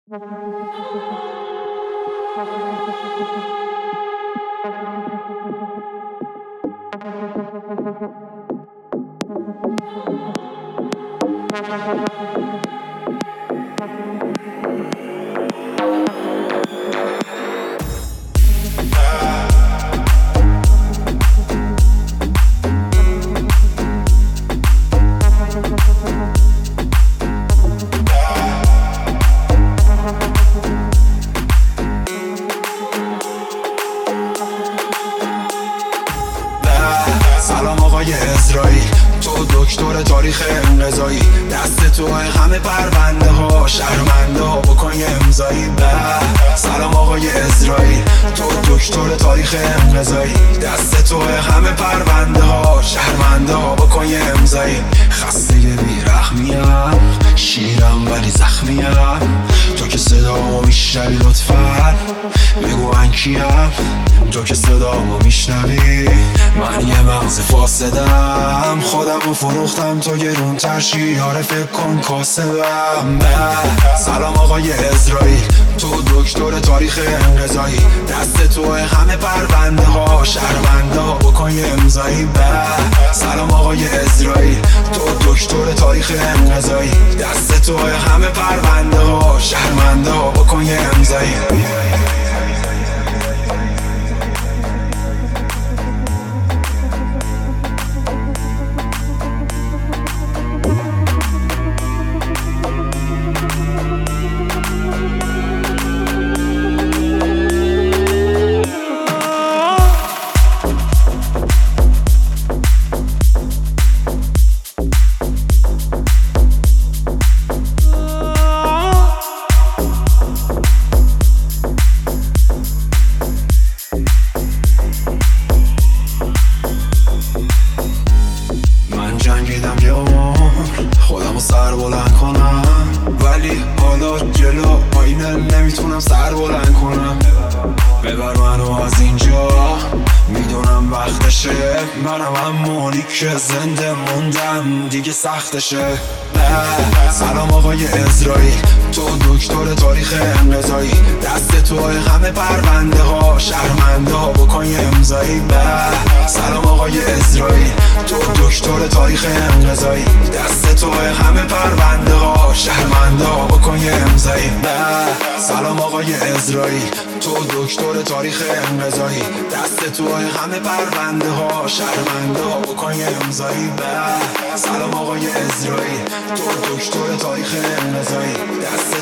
سلام آقای اسرائیل، تو دکتر تاریخ انقضایی، دست تو همه پرونده ها، شرمنده ها بکن امضایی. سلام آقای اسرائیل، تو دکتر تاریخ انقضایی، دست تو همه پرونده ها، شرمنده ها بکن امضایی. خسته بیرحمیم، شیرم ولی زخمیم، تو که صدامو میشنوی لطفا بگو من کیم. تو که صدامو میشنوی، من یه مغز فاسدم، خودمو فروختم تو گرون ترشی، آره فکر کن کاسبم. سلام آقای اسرائیل، تو دکتر تاریخ انقضایی، دست تو همه پرونده ها، شرمنده ها بکن امضایی. سلام آقای اسرائیل، تو دکتر تاریخ انقضایی، دست تو همه پرونده ها، شرمنده ها بکن امضایی. جنگیدم یه عمر خودمو سر بلند کنم، ولی حالا جلو آینه نمیتونم سر بلند کنم. ببر منو از اینجا، میدونم وقتشه، منم همونی که زنده موندم، دیگه سختشه. سلام آقای اسرائیل، تو دکتر تاریخ انقضایی، دست تو همه پرونده ها، شرمنده ها بکن امضایی. سلام آقای اسرائیل، تو دکتر تاریخ انقضایی، دست تو همه پرونده ها، شرمنده ها بکن امضایی. سلام آقای اسرائیل، تو دکتر تاریخ انقضایی، دست تو همه پرونده ها، شرمنده ها بکن امضایی. سلام آقای اسرائیل، تو دکتر تاریخ انقضایی، دست